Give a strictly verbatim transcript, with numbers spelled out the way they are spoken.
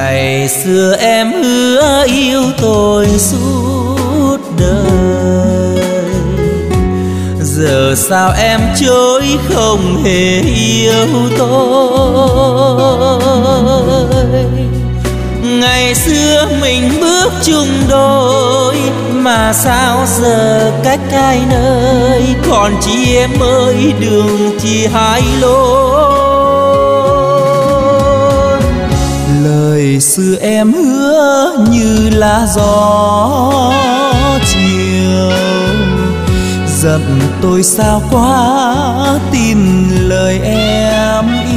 Ngày xưa em hứa yêu tôi suốt đời, giờ sao em chối không hề yêu tôi. Ngày xưa mình bước chung đôi, mà sao giờ cách hai nơi. Còn chi em ơi, đường chỉ hai lối. Lời xưa em hứa như lá gió chiều, giận tôi sao quá tin lời em